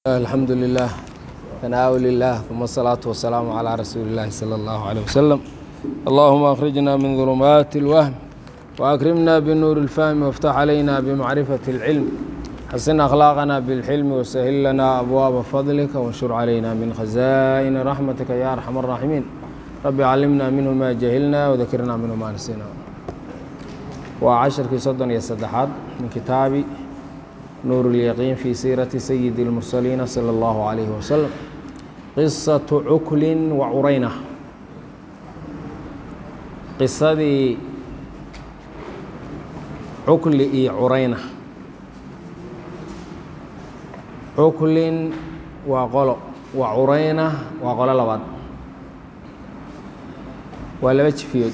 الحمد لله ثناء لله ثم الصلاة والسلام على رسول الله صلى الله عليه وسلم. اللهم أخرجنا من ظلمات الوهم وأكرمنا بنور الفهم وافتح علينا بمعرفة العلم، حسن أخلاقنا بالحلم وسهل لنا أبواب فضلك وانشر علينا من خزائن رحمتك يا أرحم الراحمين. رب علمنا منه ما جهلنا وذكرنا منه ما نسينا. وعشر في صدن يستدحاد من كتاب نور اليقين في سيرة سيد المرسلين صلى الله عليه وسلم. قصة عكل وعرينة. قصة عكل عرينة. عكل وقل وعرينة وقل لبad waa laba jifiyood.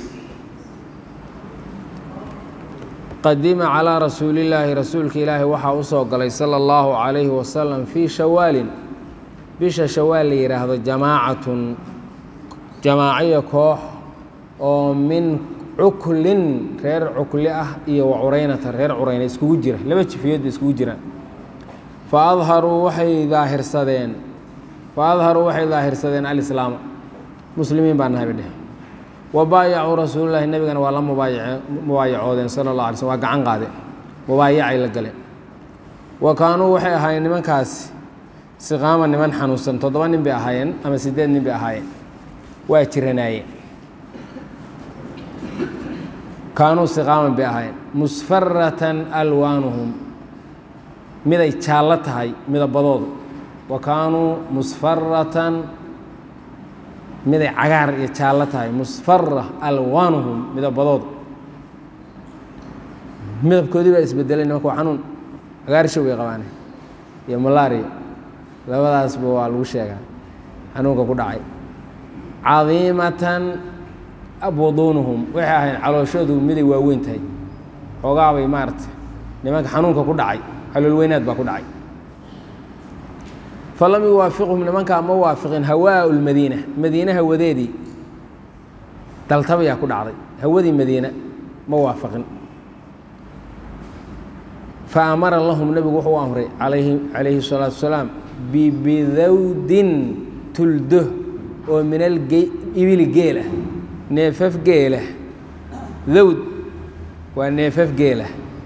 qadima calىa rasuuli illaahi rasuulka ilaahi waxaa u soo galay salى اllahu عalayhi wasalam fii shawaalin bisha shawaal la yidhaahdo jamaacatun jamaaciyo koox oo min cuklin reer cukli ah iyo wa curaynata reer curayna iskugu jira, laba jifiyood bay iskugu jiraan. faadharuu waxay daahirsadeen alislaama, muslimiin baa nahay badheh. wabaayacuu rasuululahi nebigana waa la mubaayacoodeen sala اllah alay slm, waa gacan qaadeen, mubaayacay la galeen. wa kaanuu waxay ahaayeen nimankaasi siqaama niman xanuunsan, 7 nin bay ahaayeen ama 8 nin bay ahaayeen, waa jiranaayeen. kaanuu siqaaman bay ahaayeen, musfaratan alwaanuhum, miday jaallo tahay midabadoodu. wa kaanuu musfaratan miday cagaar iyo jaallo tahay, musfara alwaanuhum midabadooda. midabkoodii baa isbedelay, nimanka waa xanuun, cagaarshow bay qabaane iyo malaria, labadaasba waa lagu sheegaa xanuunka ku dhacay. cadiimatan buduunuhum, waxay ahayn calooshoodu miday waaweyn tahay, xoogaabay maarata nimanka xanuunka ku dhacay calool weynaad baa ku dhacay. falam yuwaafiqhum, nimankaa ma waafiqin hawaa lmadiina, madiine hawadeedii daltabayaa ku dhacday, hawadii madiina ma waafaqin. fa amara lahum, nebigu wuxuu u amray calayhi الsalaatu wasalaam bibidawdin tuldo oo min ibili geelah, neefaf geelah. dawd waa neefaf geelah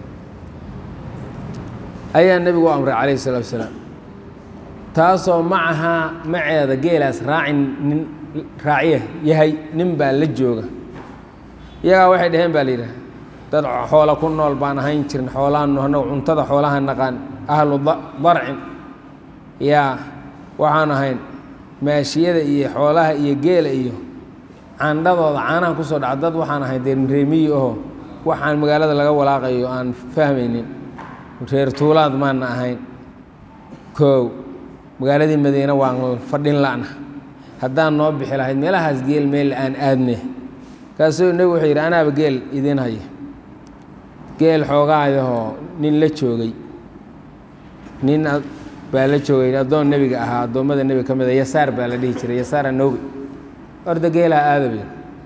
ayaa nebigu u amray calayhi الsalaatu wasalaam, taasoo macahaa maceeda geelaas raacin nin raaciya yahay, nin baa la jooga. iyagaa waxay dhaheen baa la yidhaha, dad xoola ku nool baan ahayn jirin, xoolaanu annagu cuntada xoolaha naqaan, ahlu darcin, yaa waxaan ahayn maashiyada iyo xoolaha iyo geela iyo candhadooda caanaha ku soo dhaca, dad waxaan ahayn dee reemiyi aho waxaan magaalada laga walaaqayo aan fahmaynin, reer tuulaad maana ahayn. koow, magaaladii madiine waan fadhin la'na, haddaan noo bixi lahayd meelahaas geel meel aan aadne. kaasuu nebigu wuxuu yidhi anaaba geel idiin haya, geel xoogaayahoo nin la joogay, nin baa la joogay addoon nebiga ahaa, addoommada nebiga ka mid a, yasaar baa la dhihi jiray, yasaar anoobi, orda geelaha aadabay.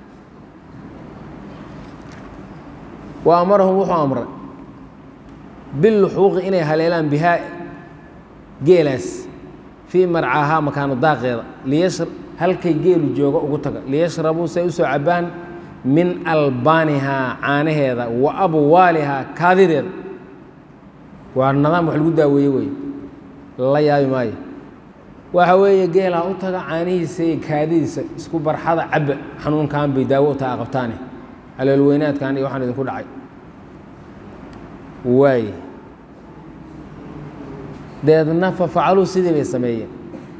wa amarahum wuxuu amray biluxuuqi inay haleelaan bihaa geelaas fii marcaahaa makaanu daaqeeda, halkay geelu jooga ugu taga, liyashrabuu say u soo cabbaan min albaanihaa caanaheeda, wa abwaalihaa kaadideeda. waa nidaam wax lagu daaweeye wey, la yaabi maayo. waxa weeye geelaa u taga, caanihiisa iyo kaadidiisa isku barxada cabba, xanuunkan bay daawo u taha qabtaane, caloolweynaadkan iyo waxaan idinku dhacay. waay deedna fafacaluu sidii bay sameeyeen.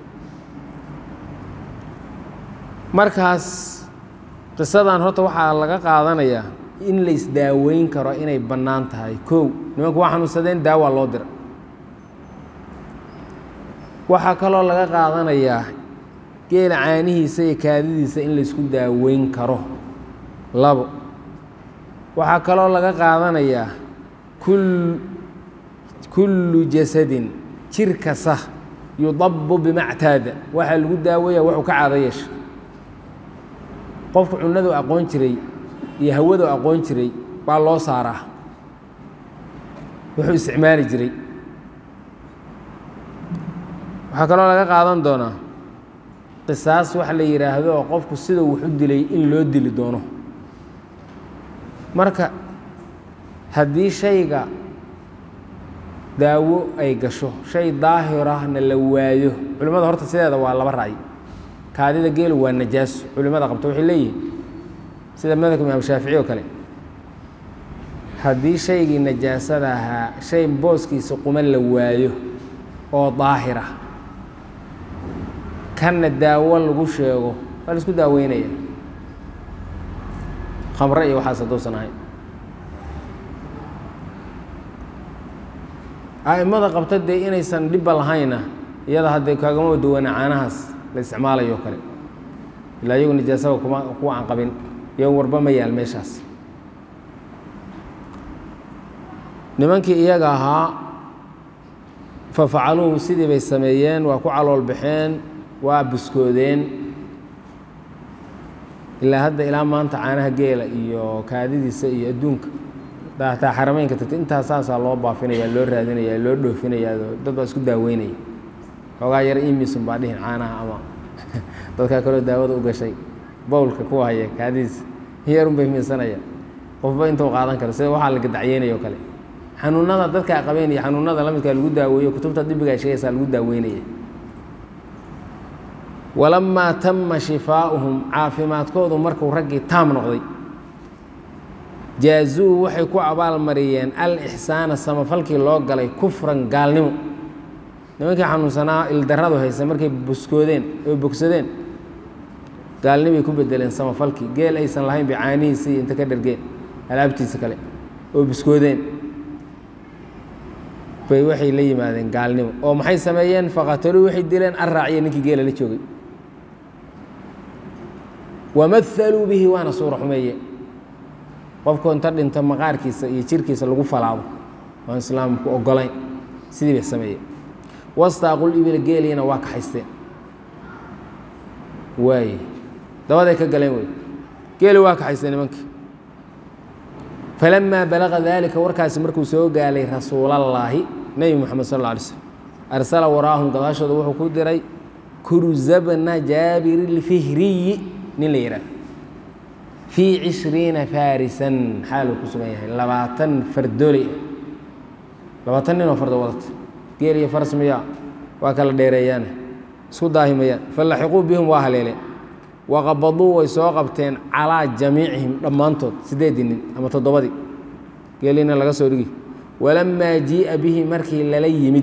markaas qisadan horta waxaa laga qaadanayaa in la isdaaweyn karo inay bannaan tahay. kow, nimanku waa xanuunsadeen, daawaa loo dira. waxaa kaloo laga qaadanayaa geela caanihiisa iyo kaadidiisa in la isku daaweyn karo. 2, waxaa kaloo laga qaadanayaa kullu jasadin, jir kasta yudabu bimactaada, waxaa lagu daaweeya wuxuu ka caado yeesha. qofku cunadu aqoon jiray iyo hawadu aqoon jiray baa loo saaraa, wuxuu isticmaali jiray. waxaa kaloo laga qaadan doonaa qisaas wax la yidhaahdo oo qofku sida wax u dilay in loo dili doono marka haddii shayga daawo ay gasho shay daahir ahna la waayo culimmada horta sideeda waa laba ra'yi kaadida geelu waa najaaso culimmada qabta waxay leeyihiin sida madhabka imaam shaafici oo kale haddii shaygii najaasada ahaa shay booskiisa quman la waayo oo daahir ah kanna daawo lagu sheego waa la isku daaweynaya khamre iyo waxaas haddousan ahayn a'immada qabta dee inaysan dhibba lahayna iyada haddee kaagama duwana caanahaas la isticmaalayo o kale ilaa iyagu najaasaba kuwa aan qabin iyago warba ma yaal meeshaas nimankii iyaga ahaa fafacaluuhu sidii bay sameeyeen waa ku calool baxeen waa buskoodeen ilaa hadda ilaa maanta caanaha geela iyo kaadidiisa iyo adduunka hataa xarameynka tagta intaas saasaa loo baafinaya loo raadinaya loo dhoofinaya dad baa isku daaweynaya xoogaa yar imisun baa dhihin caanaha ama dadkaa kaloo daawada u gashay bowlka ku haya kaadidiisa yarun bay miisanaya qofba intuu qaadan karo sida waxaa la gadacyeynaya o kale xanuunada dadkaa qabeen iyo xanuunada lamidkaa lagu daaweeyo kutubta dibiga ay sheegaysaa lagu daaweynaya walamaa tama shifaa'uhum caafimaadkoodu markuu raggii taam noqday jaazuu waxay ku abaalmariyeen alixsaana samafalkii loo galay kufran gaalnimo nimankii xanuunsanaa ildarradu haysa markay buskoodeen oo bogsadeen gaalnimay ku bedeleen samafalkii geel aysan lahayn bay caanihiisii inta ka dhargeen alaabtiisa kale oo buskoodeen bay waxay la yimaadeen gaalnimo oo maxay sameeyeen faqataluu waxay dileen arraaciya ninkii geela la joogay wamahaluu bihi waana suura xumeeye qofku inta dhinto maqaarkiisa iyo jirkiisa lagu falaado waan islaamku ogolayn sidii bay sameeyeen wastaaqul ibila geeliina waa kaxaysteen waaye dabaday ka galeen wey geeli waa kaxaysteen nimankii falamaa balaqa daalika warkaasi markuu soo gaalay rasuulallaahi nebi moxamed sal alla alay slm arsala waraahum gadaashooda wuxuu ku diray kurzabna jaabir ilfihriyi nin la yidhaah fii 20 faarisan xaaluu ku sugan yahay 20 fardooley 20 ninoo fardo wadata geel iyo faras miyaa waa kala dheereeyaane isku daahimayaan falaxiquu bihim waa haleeleen waqabaduu way soo qabteen calaa jamiicihim dhammaantood 8 nin ama 7 geeliina laga soo dhigi walamaa jii'a bihi markii lala yimid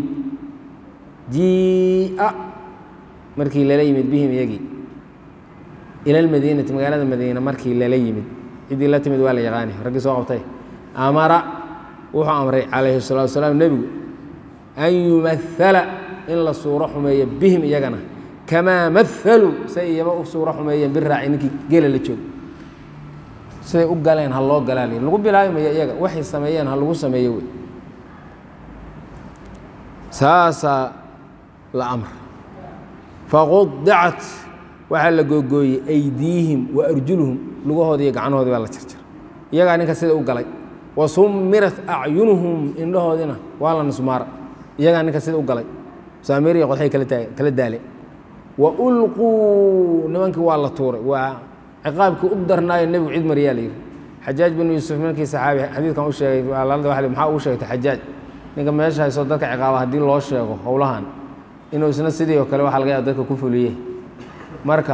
bihim iyagii ila almadiinati magaalada madiina markii lala yimid ciddii la timid waa la yaqaani raggii soo qabtay amara wuxuu amray calayhi salatu wasalaam nebigu an yumahala in la suuro xumeeyo bihim iyagana kamaa mahaluu say iyaba u suuro xumeeyeen biraaci ninkii geela la joogo siday u galeen ha loo galaa lagu bilaabi mayo iyaga waxay sameeyeen ha lagu sameeyo wey saasaa la amr faqudicat waxaa la googooyey aydiihim wa arjuluhum lugahoodi iyo gacnahoodii baa la jarjar iyagaa ninka sida u galay wa sumirat acyunuhum indhahoodina waa la nusmaara iyagaa ninka sida u galay saamiir iyo qodxay kala daale wa ulquu nimankii waa la tuuray waa ciqaabkii u darnaayo nebigu cid mariyaa la yidhi xajaaj binu yuusuf ninkii saxaabi xadiidkan u sheegay maxaa ugu sheegtay xajaaj ninka meesha haysoo dadka ciqaaba haddii loo sheego howlahan inuu isna sidii oo kale waxa laga yaaba dadka ku fuliyey marka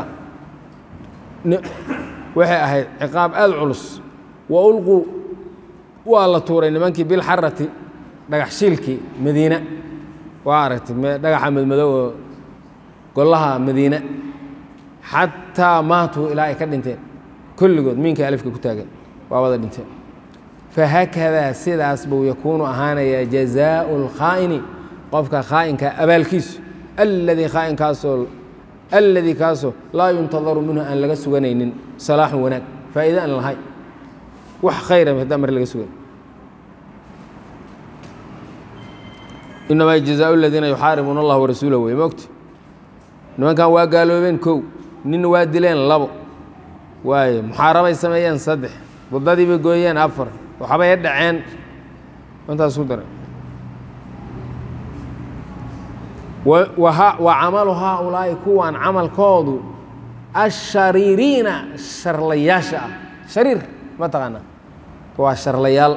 waxay ahayd ciqaab aada culus wa ulquu waa la tuuray nimankii bilxarati dhagax shiilkii madiina waa aragtay dhagaxa madmadow oo golaha madiina xataa maatuu ilaa ay ka dhinteen kulligood miinka alifka ku taagan waa wada dhinteen fahakadaa sidaas buu yakuunu ahaanayaa jazaau اlkhaa'ini qofka khaa'inka abaalkiisu alladii kaasoo laa yuntadaru minhu aan laga suganaynin salaaxun wanaag faa'iide aan lahayn wax khayra haddaan mar laga sugan inamaa jazaau aladiina yuxaaribuuna allah warasuulah wey mogta nimankan waa gaaloobeen 1 nin waa dileen 2 waaye muxaarabay sameeyeen 3 waddadii bay gooyeen 4 waxbay dhaceen intaas ku daray وعمل هؤلاء كوان عمل كودو الشريرين شرلياشا شرير ما تغنى هو شرليال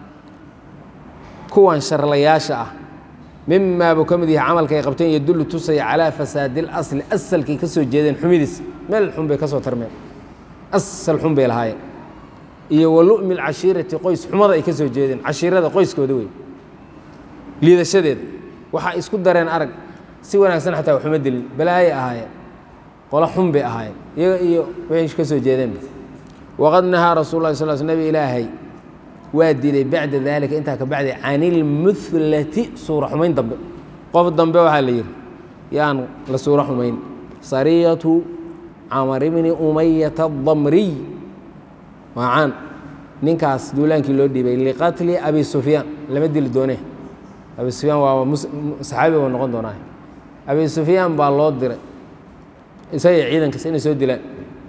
كوان شرلياشا مما بكمدي عمل كي قبتين يدل تصي على فساد الأصل أصل كي كسو جيدين حميدس ما الحنبي كسو ترمين أصل حنبي الهاي يولؤم العشيرة قيس حمضة كسو جيدين عشيرة قيس كودوي لذا شديد وحا اسكو دارين أرق سوى ناكسن حتى وحمد البلايا أهاي قال حنبي أهاي ويش كسو جيدين وقد نهى رسول الله صلى الله عليه وسلم إلهي وادي بعد ذلك انت كبعد عن المثلة صورة حمين ضمب قف الضمب وحالير يعني لصورة حمين صرية عمر بن أمية الضمري وعن ننكاس دولان كيلو دي بي لقتل أبي سفيان لم يدي لدونه أبي سفيان وهو صحابي ونقول دونه أبي سفيان بالله دير يسيع عيدا كسين يسود دلان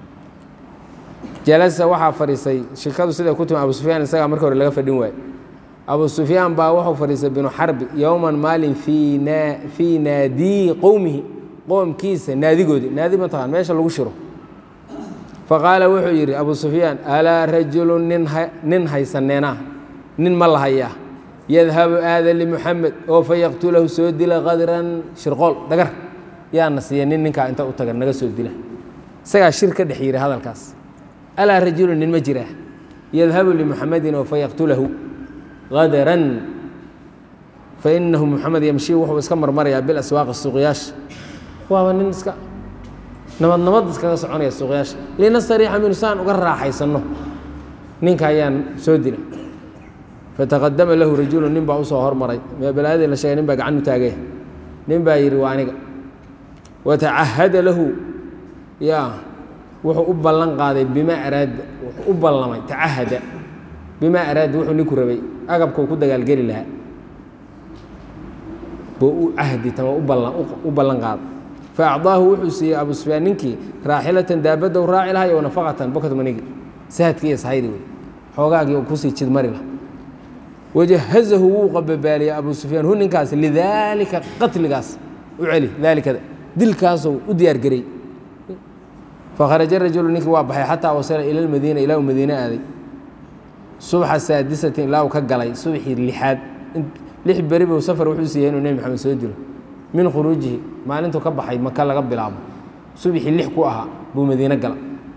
جلس waxaa fariisay shirkadu sida ku timay Abu Sufyaan isaga markii hore laga fadhin waayay Abu Sufyaan baa wuxuu fariisay binu Harb yawman maalin fi naadi qawmihi qawmkiisa naadigoodi naadi ma taqaan meesha lagu shiro faqala wuxuu yiri Abu Sufyaan ala rajulun nin haysaneena nin ma lahaya yadhabu aada li Muhammad oo fayaqtulahu soo dila qadran shirqol dagar yaa nasiya ninka inta u tagan naga soo dila isaga shirka dhaxiyay hadalkaas ألا رجل مجرى يذهب لمحمد فيقتله غدرا فإنه محمد يمشي وهو يسكمر مريا بالأسواق السوقياش وهو ننسك نمض اسكا سعوني السوقياش لأن الصريح من إنسان وقرر حيصنه نينك أيان سودنا فتقدم له رجل نبا وصهر مري بلاد إلا شيء نبا عنه تاجيه نبا يروانك وتعهد له يا wuxuu u ballan qaaday bima araad wuxuu u ballamay taahada bima araad wuxuu ninku rabay agabka ku dagaal gali lahaa buu ahdi tama u ballan qaad faacdaahu wuxuu siiyay Abu Sufyaan ninkii raahilatan daabada u raaci lahaa iyo nafaqatan bakad manigi saadkii ishaaydi way xoogaagii uu ku sii jid mari lahaa wajahazahu qabbaali Abu Sufyaan hu ninkaas lidaalika qatligaas u celi daalika dilkaas u diyaar garay فخرج الرجل نك وابحي حتى وصل إلى المدينة إلى المدينة هذه صبح السادسة لا وكجلي صبح اللحاد لحب بريبه وسفر وحسين ونبي محمد سيدنا من خروجه ما أنتم كبحي مكان لقب العب صبح اللي حكوها بمدينة جلا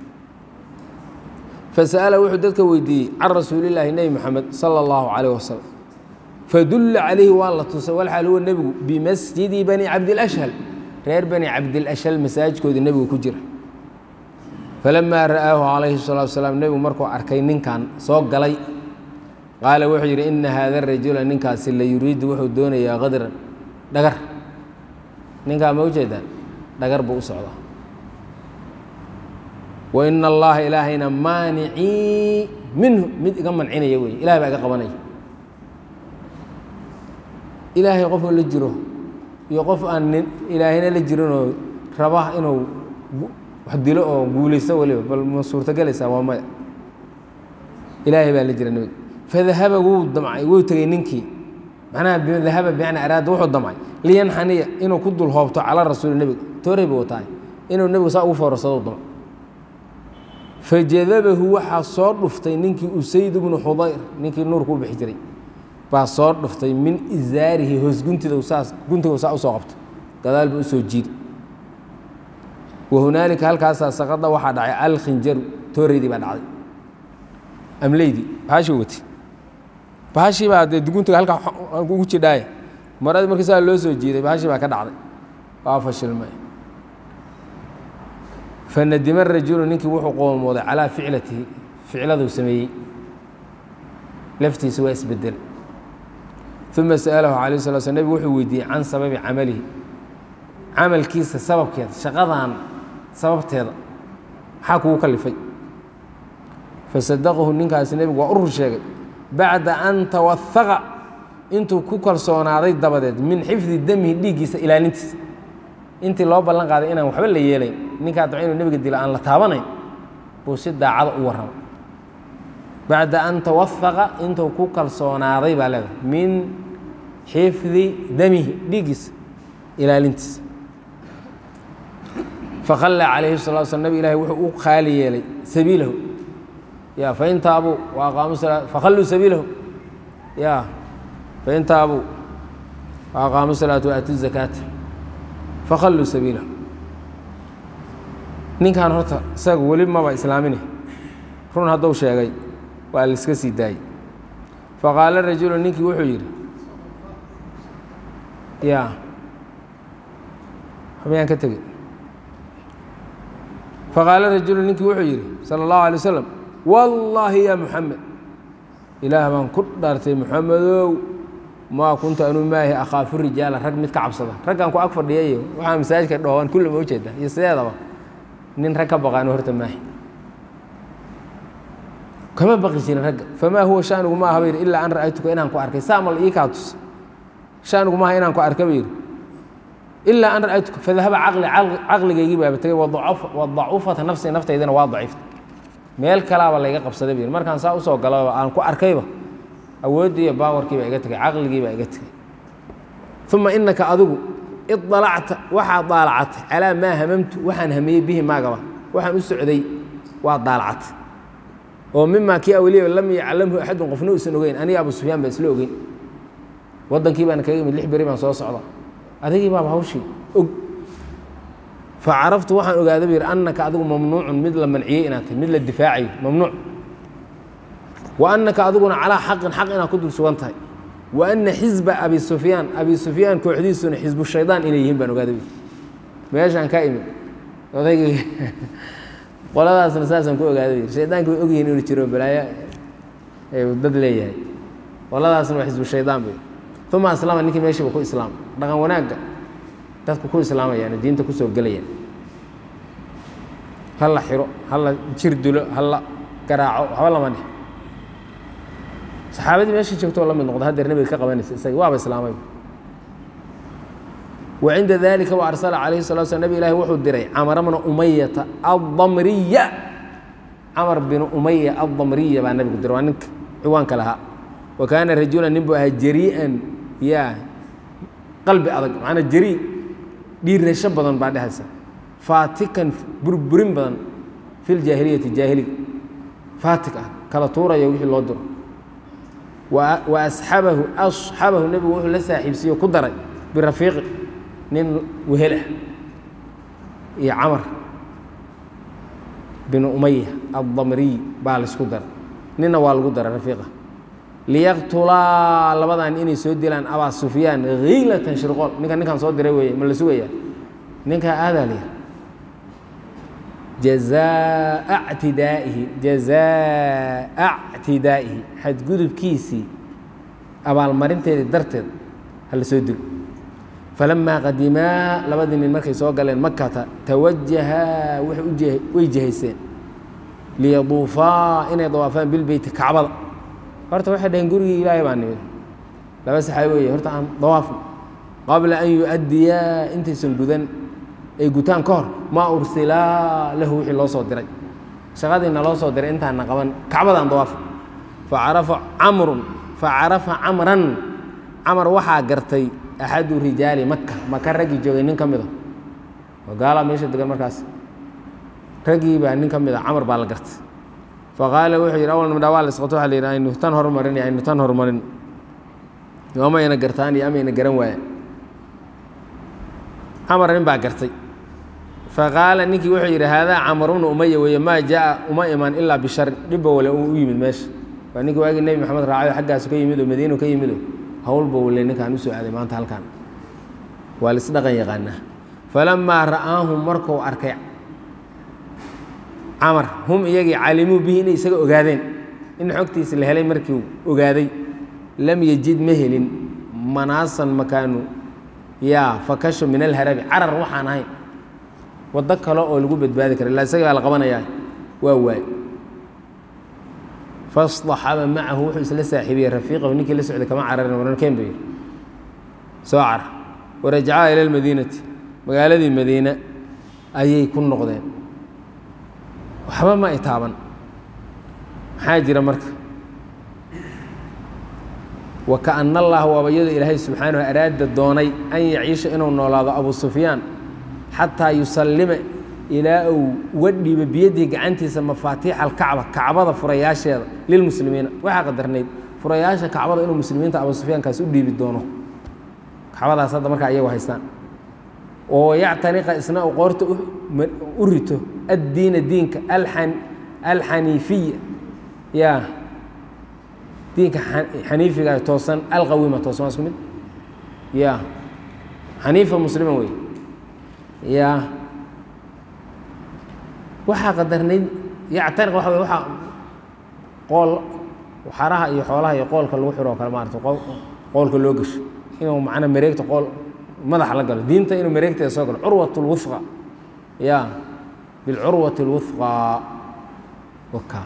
فسأل وحدتك ويدي عن رسول الله النبي محمد صلى الله عليه وسلم فدل عليه والله تسوى الحال هو النبي بمسجد بني عبد الأشهل غير بني عبد الأشهل مساجد كود النبي وكجره فلما رآه عليه الصلاة والسلام النبي مركو أركين كان صوق قلي قال وحجر إن هذا الرجل ننكاس اللي يريد وحو دون يا غدر دقر ننكا موجودا دقر بؤس الله وإن الله إلهنا مانعي منه من عيني يوي إله بقى قبني إلهي قف لجره يقف أن إلهنا لجرونه رباه إنه وحدي له قوليسا ولا بل منصورة جلسة وما إلهي بالجرا النبي فذهب ودمع وترينكي معناها ذهب بمعنى أراد وحد دمع لينحني إنه كد الهابط على الرسول النبي توري بوتاي إنه النبي صار فرصة الدمع فجذبه وحصار رفتي نكي أسيد بن حضير نكي النور كوب حجري فصار رفتي من إزاره هز كنت دوساس كنت وساء صعبت كذا بأسوجيد وهنالك هل كاسا سقط واحد على الخنجر توريدي بعد عادي أمليدي بهاشوتي بهاشي بعد دقنت هل كوتشي داي مرات مركز اللوسو جيدي بهاشي بعد كده عادي وافش الماء فندم الرجل نيكي وحو قوم وضع على فعلته سمي لفتي سوى اسبدل ثم سأله عليه الصلاة والسلام النبي وحو ويدي عن سبب عمله عمل كيس سبب كذا شغضان سببت هذا حاكو كلفي فصدقه النكاس النبي وأر شيء بعد أن توثق أنتو كوكل صناعي دبدت من حفظ الدم ديجيس إلى نتس أنت لو بلغ هذا أنا وحبل لي يلي نكات عين النبي قد لا أن لا تابني بوسد عض ورهم بعد أن توثق أنتو كوكل صناعي بلغ من حفظ دمه ديجيس ilaalintiisa fakhalla calayhi salatu wasalaam nabi ilahi wuxuu u qaali yeelay sabiilahu ya fain taabuu wa aqaamuu salaa fakhalluu sabiilahu ya fain taabuu wa aqaamuu salaata wa aatuu zakaata fakhalluu sabiilahu ninkan horta isaga weli maba islaamine run hadduu sheegay waa la iska sii daayey faqaala rajulu ninkii wuxuu yidhi ya xubiyaan ka tegey faqaala rajulu ninkii wuxuu yidhi salى اllahu alay wasalam wallaahi ya muxamed ilaah baan ku dhaartay muxamedow maa kunta anuu maahi akhaafu rijaala rag mid ka cabsada raggaan ku ag fadhiyayo waxaa masaajidka dhooban kulle ma ujeeda iyo sideedaba nin rag ka baqaano horta maahi kama baqi jirin ragga famaa huwa shaanigu ma aha ba yidhi ilaa an ra'aytuka inaan ku arkay saamal ii kaa tus shaanigu maaha inaan ku arka ba yidhi ilaa an ra'aytuka fadahaba caqligaygii baaba tegey wadacuufata nafsi naftaydana waa daciifta meel kalaaba layga qabsaday ba yidhi markaan saa usoo galaba aan ku arkayba awooddii iyo baawarkii baa iga tegey caqligii baa iga tegey uma inaka adigu idalacta waxaad daalacatay calaa maa hamamtu waxaan hamiyey bihi maagaba waxaan u socday waa daalacatay oo mimaa kii awliya lam yaclamhu axadun qofna uusan ogeyn aniga abu sufyaan baa isla ogeyn waddankii baan kaga imid 6 beri baan soo socda adigii baaba hawshii og facaraftu waxaan ogaaday ba yidhi annaka adigu mamnuucun mid la manciyey inaad tahay mid la difaacayo mamnuuc wa annaka adiguna calaa xaqin xaq inaad ku dul sugan tahay wa anna xisba abi sufyaan kooxdiisuna xisbu shaydaan inay yihiin baan ogaaday meeshaan ka imid odaygii qoladaasna saasaan ku ogaaday shaydaanka way ogyihiin inuu jiro balaayo dad leeyahay qoladaasna waa xisbu shaydaan bay uma aslama ninkii meeshiiba ku islaamay dhaqan wanaagga dadku ku islaamayaan diinta ku soo gelayaan halla xiro halla jir dulo halla garaaco waxba lama dhih saxaabadii meeshii joogtoo la mid noqda haddeer nebiga ka qabanaysa isaga waaba islaamay وعند ذلك وأرسل عليه الصلاة والسلام نبي الله وحو الدري عمر بن أمية الضمرية عمر بن أمية الضمرية بقى النبي قدر وانك عوانك لها وكان رجولا نبوها جريئا يا قلبي أضق معنا جريء دير رشب بدن بعد هسه فاتكا بربرين بدن في الجاهلية الجاهلية فاتكا كلا طورة يوحي الله در وأصحابه النبي وحو لسا حبسيه قدر برفيق nin wehela iyo camar bin umaya addamriy baa la isku dara ninna waa lagu dara rafiiqa liyaqtulaa labadan inay soo dilaan abaa sufyaan hiilatan shirqool ninkan soo diray weeye ma la sugayaa ninkaa aadaa liya jazaa'a ictidaa'ihi xadgudubkiisii abaalmarinteedii darteed ha la soo dilo فلما qadimaa labadii nin markay soo galeen makata tawajahaa way jihayseen liyaduufaa inay dawaafaan bilbeyti kacbada horta waxay dhaheen gurigii ilaahay baa nimid laba saxaabi weeye horta aan dawaafno qabla an yu-addiyaa intaysan gudan ay gutaan ka hor maa ursilaa lahu wixii loo soo diray shaqadiina loo soo diray intaana qaban kacbadaan dawaafno facarafa camran camar waxaa gartay axadu rijaali maka raggii joogay nin ka mida oo gaalaa meesha degan markaas raggii baa nin ka mida camar baa la gartay faqaala wuxuu yidhi awal midhaa waa la isqato waxa la yidhi aynu tan horumarin ama ayna gartaan iyo ama ayna garan waayaan camar nin baa gartay faqaala ninkii wuxuu yidhi haadaa camaruna umaya weeye maa jaa uma iman ilaa bisharin dhibba wale u yimid meesha waa ninkii waagii nebi maxamed raacayo xaggaasu ka yimido madiinu ka yimido hawlba wale ninkaan u soo aaday maanta halkaan waa la isdhaqan yaqaanaa falamaa ra'aahum markuu arkay camar hum iyagii calimuu bihi inay isaga ogaadeen in xogtiisa la helay markii ogaaday lam yajid ma helin manaasan makaanu yaa fakasho min alharabi carar waxaan ahayn waddo kale oo lagu badbaadi kara ilaa isaga baa la qabanayaa waa waay فاصطحب معه وحو isla saaxiibiyey rafiiqahu ninkii la socday kama cararin wararkeen bay soo car warajacaa ila almadiinati magaaladii madiina ayay ku noqdeen waxba ma itaaban maxaa jira marka وكأن الله وبيد إلهي سبحانه أراد دوني أن يعيش إنه نولاد أبو سفيان حتى يسلم إلى ودي بيده عنتي مفاتيح الكعبة كعبة فرياش للمسلمين وحقدرني فرياش كعبة إنه المسلمين أبو سفيان كاسودي بدونه كعبة صدق مركا أيه وحيستان ويعتنق إسناء قرط أريته الدين دينك الحنيفية يا دينك حنيفي توصن القويمة توصن اسمه يا حنيفة مسلمة وي يا وحا قدرني يعتنق وحا قول وحراها يحولها يقول كل وحر وكلمات قول كل لوجش إنه معنا مريك تقول ماذا حلقة دينته إنه مريك تسوق العروة الوثقى يا بالعروة الوثقى وكا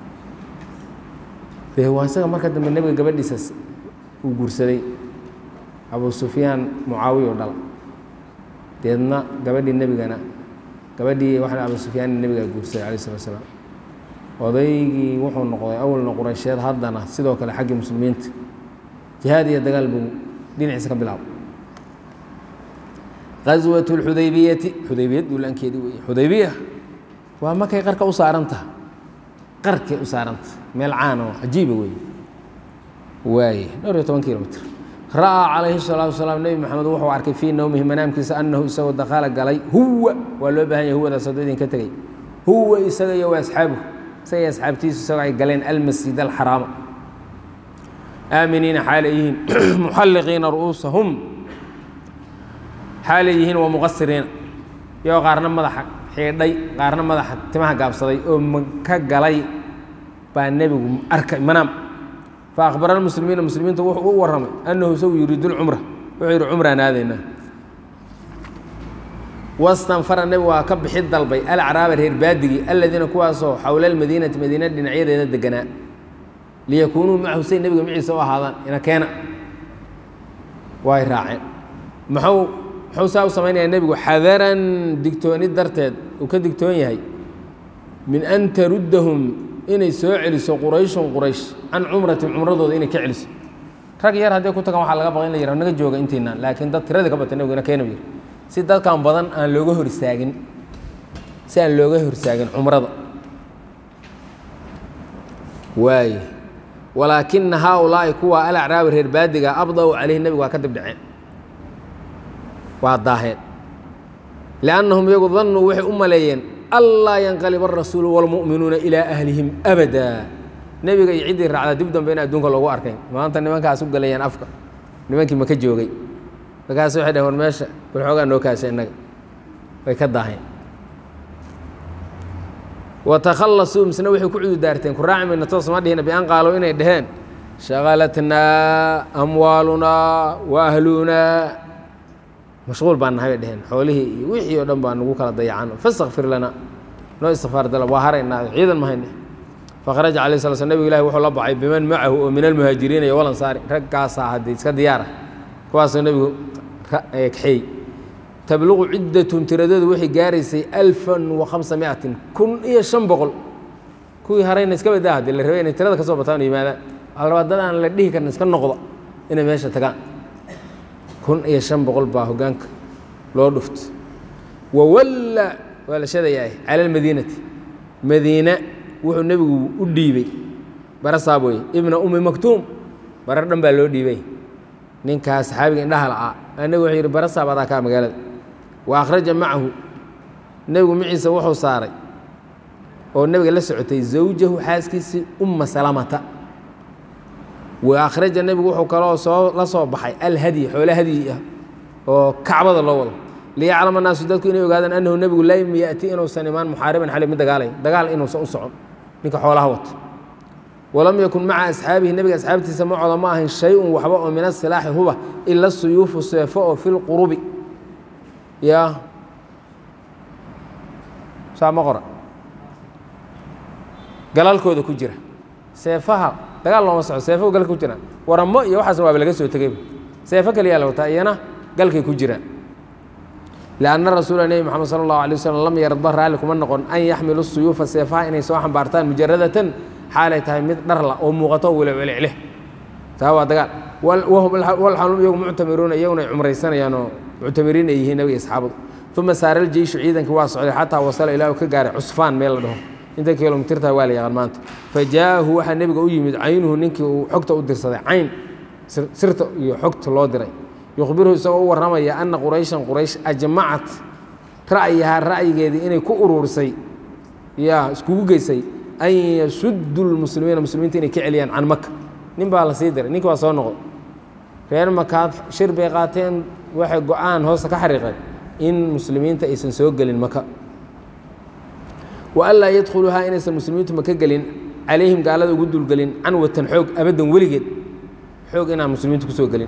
هو أسأل مركز من النبي قبل ديسس وجرسلي أبو سفيان معاوية ولا تيدنا قبل النبي جنا قبل دي واحد أبو سفيان النبي جرسلي عليه الصلاة والسلام وضيجي وحنا نقول أول نقرأشيات هذانا سيدوك لحق المسلمين جهاد يدقل دين عيسى بالعب غزوة الحديبية ولا أنكيد حديبية وما كي قرك أصارنتها قرك أصارنت ملعانة عجيبة واي نور 8 كيلومتر رأى عليه الصلاة والسلام النبي محمد وحو عركي في نومه منام كيس أنه يسوى الدخالة قالي هو ولو بهاي هو ذا صديدين كتغي هو يسوى وأصحابه سي أصحابتي يسوى قالين المسجد الحرام آمنين حاليين محلقين رؤوسهم حاليين ومقصرين يو قارنا مدحك حيدي قارنا مدحك تمها قابصدي او كغلي با النبي اركع منام فاخبر المسلمين تو ورمي انه سو يريد العمره وغير عمره نادينا واستنفر النبي وكبخ الدلبي الاعراب الهربادي الذين كواسو حول المدينه دنعيده دغنا ليكونوا مع حسين النبي معي سوا هذا ان كان واي راعين محو حوسا وسمينا النبي حذرا دكتوني درتد وكدكتون يحيى من ان تردهم inay soo celiso quraysh an umradooda inay ka celiso rag yar hadii ku tagan waxa laga baqay in la yiraahdo naga jooga intiina laakiin dad tirada ka batay nabigana keenay si dadkan badan aan looga hor istaagin umrada waay walaakin haulaa kuwa al-a'raab reer baadiga abdaw alayhi nabi waa ka dib dhaceen waa daaheen لأنهم يظنوا وحي أمليين الله ينقلب الرسول والمؤمنون إلى أهلهم أبدا نبي يعيد الرعدة دبدا بين أدونك الله أركين ما أنت نمان كاسوق ليان أفكار نمان كي مكجوجي فكاسو حدا هون ماشى بالحوجة إنه كاسي إنك ويكداهين وتخلصوا مسنا وحي كعود دارتين كراعي من نتص ما دهنا بأن قالوا إن الدهان شغلتنا أموالنا وأهلنا مشغول بان هاي دهن حوله وحي ودن بان نغو كلا ضيعان فاستغفر لنا نو استغفار دل وهرنا عيدا ما هن فخرج عليه الصلاه والسلام النبي الله وحو لبعي بمن معه ومن المهاجرين والانصار رقاصا هدي اسك دياره كواس النبي كحي تبلغ عده تردد وحي غاريسي 1500 كن iyo 500 kuwi harayna iska badaa hadii la rabay inay tirada ka soo bataan yimaada alwadadaan la dhihi karna iska noqdo inay meesha tagaan كن يشم بقول باهوجانك لو دفت ولا شذا على المدينة مدينة وحو النبي وديبي برصابوي ابن مكتوم بردن بالو ديبي نينكا أصحابي إنها العاء النبي وحير برصاب هذا كام قال وأخرج معه النبي معي سوحه صاري والنبي قال سعتي زوجه حاسكيس سلامة وأخرج النبي وحو كلا لا soo baxay الهدي xoolo hadi oo kacbada loo wado ليعلم الناس dadku inay ogaadaan annahu nabigu la yimiyati inuu saniman muhariban xalay mid dagaal inuu soo socon ninka xoolaha wato ولم يكن مع أصحابه النبي أصحابتي معه ما هي شيء وحبا من السلاح هو إلا السيوف والسيفاء في القروب يا سامع قرأ قال لكم ذا كجرة سيفها dagaal loo socdo seefo gal ku jiraan waramo iyo waxaas waa laga soo tagay seefo kaliya la wataa iyana galkay ku jiraan laana rasuulana Muhammad sallallahu alayhi wasallam lam yarda raalikum anqon an yahmilu as-suyufa seefaha inay soo xambaartaan mujarradatan xaalay tahay mid dhar la oo muuqato wala leh taa waa dagaal wahum walxalum iyagu muctamiruuna iyaguna ay cumraysanayaanoo muctamiriin ay yihiin nabiga asxaabadu uma saara aljeyshu ciidankii waa socday xataa wasala ilaa uu ka gaaray cusfaan meel la dhaho inta kilomitirtaa waa la yaqaan maanta fa jaa'ahu waxaa nebiga u yimid caynuhu ninkii uu xogta u dirsaday cayn sirta iyo xogta loo diray yukhbiruhu isagoo u warramaya anna qurayshan quraysh ajmacat ra'yahaa ra'yigeedii inay ku uruurisay yaa iskugu geysay an yasuddu lmuslimiina muslimiinta inay ka celiyaan can maka nin baa la sii diray ninkii waa soo noqday reer makaad shir bay qaateen waxay go-aan hoosta ka xariiqeen in muslimiinta aysan soo gelin maka wa anlaa yadkhuluuhaa inaysan muslimiintu maka gelin calayhim gaalada ugu dulgelin canwatan xoog abaddan weligeed xoog inaan muslimiintu kusoo gelin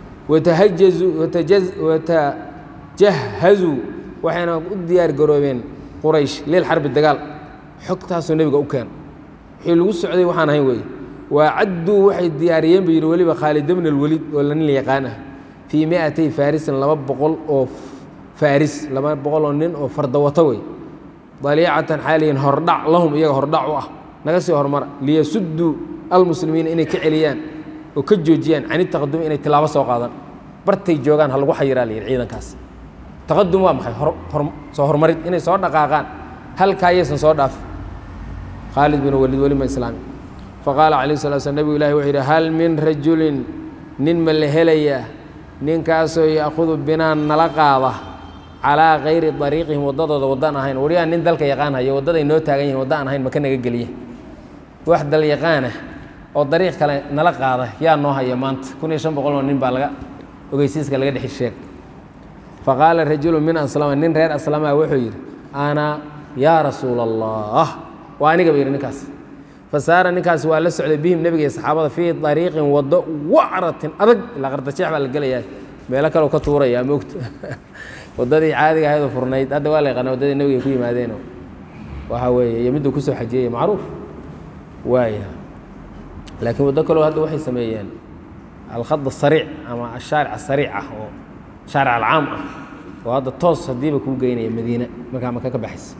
watajahazuu waxayna u diyaar garoobeen quraysh leel xarbi dagaal xogtaasoo nebiga u keena wixii lagu socday waxaan ahayn weeye waacadduu waxay diyaariyeen buu yidhi weliba khaalid bn alwaliid oo nin la yaqaan ah fii miatay faarisin 200 oo faaris 200 oo nin oo fardawato wey daliicatan xaaliyan hordhac lahum iyaga hordhac u ah naga sii hormara liyasudduu almuslimiina inay ka celiyaan oo ka joojiyaan can itaqadumi inay tilaabo soo qaadaan bartay joogaan ha lagu xayiraa la yidhi ciidankaas taqadum waa maxay soo hormarid inay soo dhaqaaqaan halkaa ayaysan soo dhaaf khaalid bin waliid welima islaami faqaala calayh salaa slam nebigu ilahi wuxuu yidhi hal min rajulin nin ma la helayaa ninkaasoo ya'khudu binaan nala qaada calaa kayri dariiqihim waddadooda waddaan ahayn waryaa nin dalka yaqaan haya waddaday noo taagan yihin wadda aan ahayn maka naga geliya wax dal yaqaanah oo dariiq kale nala qaada yaa noo haya maanta 1500 oo nin baa laga ogeysiiska laga dhexi sheeg faqaala rajulu min aslama nin reer aslama wuxuu yidhi ana yaa rasuula allah waa aniga ba yidhi ninkaas fasaara ninkaasi waa la socday bihim nebiga iyo saxaabada fii dariiqin waddo wacratin adag ilaa qardajeex baa la gelayaa meelo kaleu ka tuurayaa moogta waddadii caadiga ahaydoo furnayd hadda waa la yaqaana waddadii nebiga ay ku yimaadeenoo waxaa weeye iyo midduu kusoo xajiyey macruuf waaya laakiin waddo kaleo hadda waxay sameeyeen alkhad asariic ama ashaaric asariic ah oo shaaric alcaam ah oo hadda toos haddiiba kuu geynaya madiine markaa maka ka baxaysa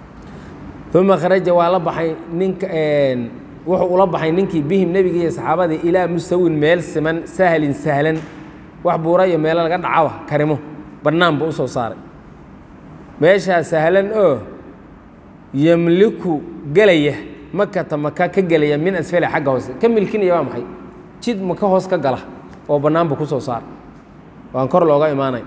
uma kharaja waa la baxay ninka wuxuu ula baxay ninkii bihim nebigii iyo saxaabadii ilaa mustawin meel siman sahlin sahlan wax buura iyo meelo laga dhacaba karimo bannaan buu u soo saaray meeshaa sahlan oo yamliku gelaya makata maka ka gelaya min asfali xagga hoose ka milkinaya waa maxay jid maka hoos ka gala oo bannaan buu ku soo saaray waan kor looga imaanay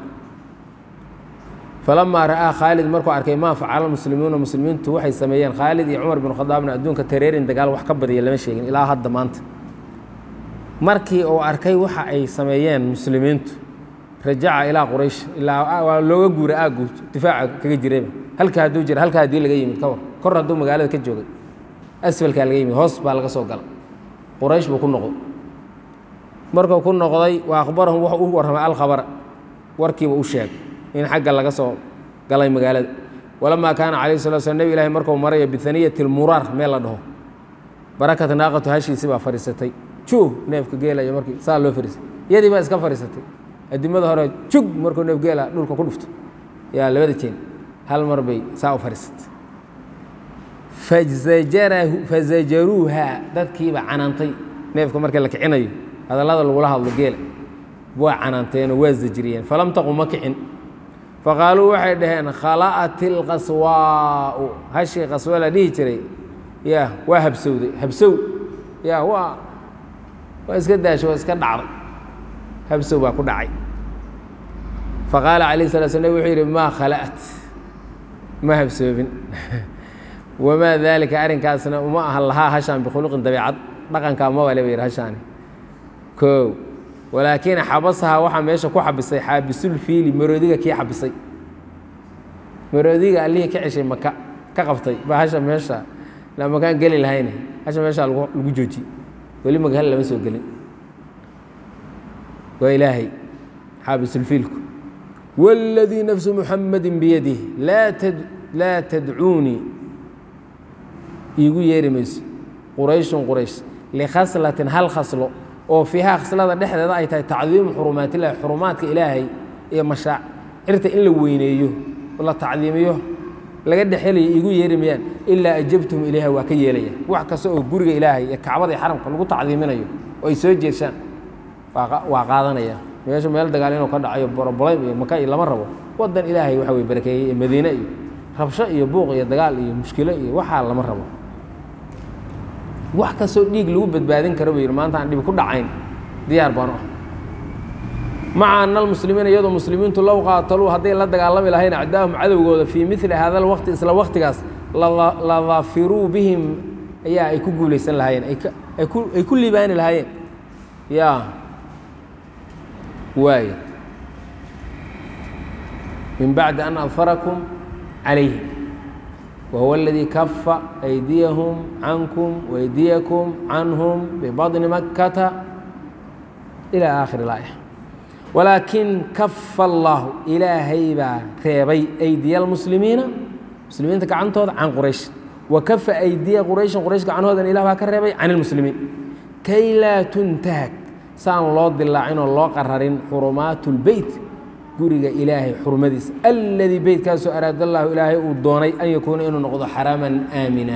falamaa ra'aa khaalid markuu arkay maa facala muslimuuna muslimiintu waxay sameeyeen khaalid iyo cumar bin khadaabna adduunka tareerin dagaal wax ka badiya lama sheegin ilaa hadda maanta markii uu arkay waxa ay sameeyeen muslimiintu rajaca ilaa quraysh ilaa waa looga guura aaggu difaaca kaga jirayba halka hadduu jira halka haddii laga yimid kawar kor hadduu magaalada ka joogay asfalkaa laga yimid hoos baa laga soo gala quraysh buu ku noqday markuu ku noqday wa akhbarahum wuxuu u warramay alkhabara warkiiba u sheegay in xagga laga soo galay magaalada walamaa kaana calayh salatu slam nebi ilahi markuu maraya bihaniyati lmuraar meel la dhaho barakat naaqatu hashiisi baa fadhiisatay juh neefka geelaya markii saa loo fadhiisay iyadii baa iska fadhiisatay adimada hore jug markuu neef geela dhulka ku dhufto yaa labada jeen hal mar bay saa u fadhiisatay fazajaruuha dadkiiba canaantay neefka marka la kicinayo hadallada lagula hadlo geela waa canaanteenoo waa zajriyeen falam taqu ma kicin faqaaluu waxay dhaheen khala'at ilqaswaau hashii qaswa la dhihi jiray ya waa habsowday habsow ya waa iska daashay waa iska dhacday habsow baa ku dhacay faqaala calayh salaa slam wuxuu yidhi maa khala'at ma habsoobin wamaa daalika arrinkaasna uma aha lahaa hashaan bikhuluqin dabeecad dhaqankaa ma wale ba yidhi hashaani koow walaakiin xabasahaa waxaa meesha ku xabisay xaabisulfiili maroodiga kii xabisay maroodiga allihii ka ceshay maka ka qabtay baa hasha meesha la makaan geli lahayne hasha meeshaa lagu joojiyey weli magahal lama soo gelin waa ilaahay xaabisulfiilku wاladii nafsu muxamadi biyadih laa tadcuunii iigu yeeri mayso qurayshun quraysh likhaslatin hal khaslo oo fiihaa khaslada dhexdeeda ay tahay tacdiimu xurumaatillahi xurumaadka ilaahay iyo mashaacirta in la weyneeyo la tacdiimiyo laga dhexelayo igu yeeri mayaan ilaa ajabtum ilayha waa ka yeelaya wax kasta oo guriga ilaahay iyo kacbada iyo xaramka lagu tacdiiminayo oo ay soo jeeshaan waa qaadanaya meesha meel dagaal inuu ka dhacayo borobolem iyo maka iyo lama rabo wadan ilaahay waxa weye barakeeyey iyo madiine iyo rabsho iyo buuq iyo dagaal iyo mushkilo iyo waxaa lama rabo wax kastoo dhiig lagu badbaadin karo buu yidhi maanta aan dhibi ku dhacayn diyaar baan ah maca ana almuslimiina iyadoo muslimiintu low qaataluu hadday la dagaalami lahayn acdaahum cadowgooda fii mili hada alwaqti isla waqtigaas la daafiruu bihim ayaa ay ku guulaysan lahaayeen ay ku liibaani lahaayeen ya waay min bacdi an adfarakum calayhim wahuwa aladii kafa aydiyahum cankum waydiyakum canhum bibadni makkata ila aakhiri laaya walaakin kafa allaahu ilaahay baa reebay aydiya almuslimiina muslimiinta gacantooda can quraysh wa kafa aydiya qurayshin quraysh gacanhoodana ilah baa ka reebay can ilmuslimiin kay laa tuntahak saan loo dilaacin oo loo qararin xurumaat lbeyt guriga ilaahay xurmadiisa alladii beytkaasoo araada allaahu ilaahay uu doonay an yakuuna inuu noqdo xaraman aamina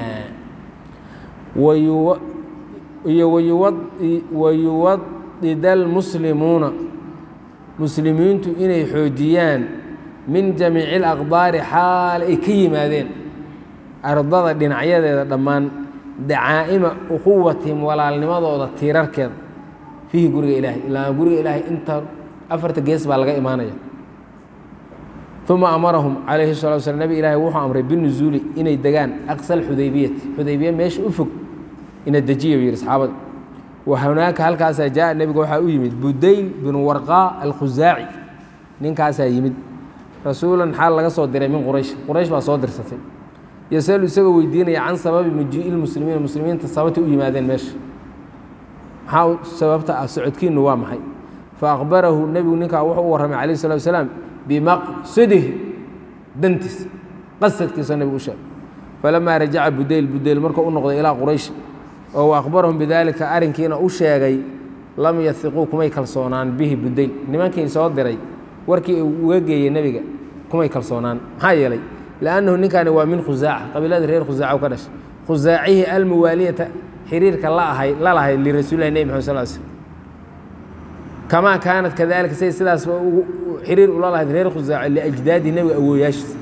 wayuwadida almuslimuuna muslimiintu inay xoojiyaan min jamiici alaqdaari xaal ay ka yimaadeen ardada dhinacyadeeda dhammaan dacaa'ima ukhuwatihim walaalnimadooda tiirarkeeda fiihi guriga ilaahay ilaa guriga ilaahay inta afarta gees baa laga imaanaya uma amarahum calayhi الsalatu waslam nabi ilaahay wuxuu amray binuzuuli inay degaan aqsa alxudaybiyati xudaybiya meesha u fog ina dejiya buu yidhi saxaabada wa hunaaka halkaasaa jaa nebiga waxaa u yimid budayl binu warqaa alkhusaaci ninkaasaa yimid rasuulan xaal laga soo diray min quraysh quraysh baa soo dirsatay yasalu isagoo weydiinaya can sababi majii'i lmuslimiina muslimiinta sababtay u yimaadeen meesha maxaa sababta ah socodkiinu waa maxay faaqbarahu nebigu ninkaa wuxuu u warramay calayh الsalatu wasalaam bimaqsadihi dantiis qasadkiisa nebigu u sheegay falamaa rajaca budayl markuu u noqday ilaa quraysh oo akhbarahum bidaalika arrinkiina u sheegay lam yahiquu kumay kalsoonaan bihi budayl nimankii soo diray warkii uu uga geeyey nebiga kumay kalsoonaan maxaa yeelay liannahu ninkaani waa min khusaaca qabiilada reer khusaaca u ka dhashay khusaacihii almuwaaliyata xiriirka la lahayd lirasuulilahi nebi maxamed sal slm kamaa kaanat kadalika say sidaasba xiriir ula lahayd reer khusaaca liajdaadi nebiga awooyaashiisa